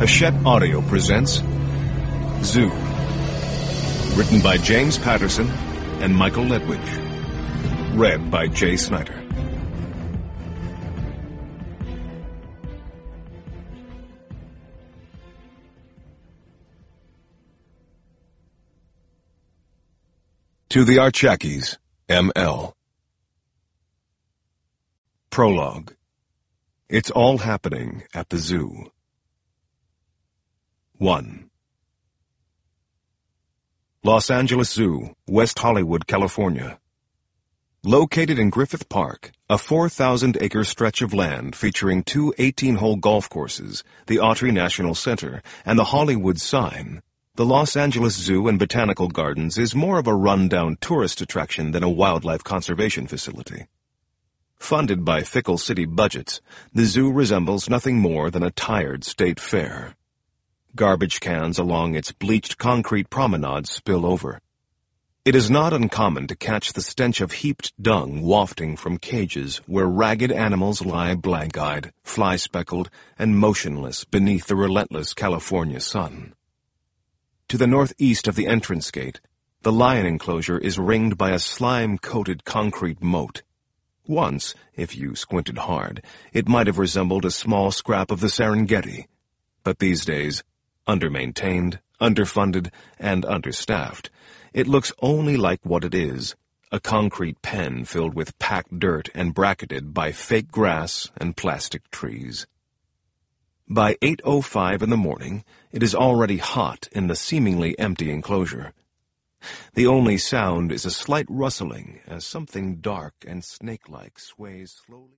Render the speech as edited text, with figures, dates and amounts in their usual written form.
Hachette Audio presents Zoo. Written by James Patterson and Michael Ledwidge. Read by Jay Snyder. To the Archakis, M.L. Prologue. It's all happening at the zoo. 1. Los Angeles Zoo, West Hollywood, California. Located in Griffith Park, a 4,000-acre stretch of land featuring two 18-hole golf courses, the Autry National Center, and the Hollywood sign, the Los Angeles Zoo and Botanical Gardens is more of a run-down tourist attraction than a wildlife conservation facility. Funded by fickle city budgets, the zoo resembles nothing more than a tired state fair. Garbage cans along its bleached concrete promenade spill over. It is not uncommon to catch the stench of heaped dung wafting from cages where ragged animals lie blank-eyed, fly-speckled, and motionless beneath the relentless California sun. To the northeast of the entrance gate, the lion enclosure is ringed by a slime-coated concrete moat. Once, if you squinted hard, it might have resembled a small scrap of the Serengeti. But these days, under-maintained, underfunded, and understaffed, it looks only like what it is, a concrete pen filled with packed dirt and bracketed by fake grass and plastic trees. By 8:05 in the morning, it is already hot in the seemingly empty enclosure. The only sound is a slight rustling as something dark and snake-like sways slowly.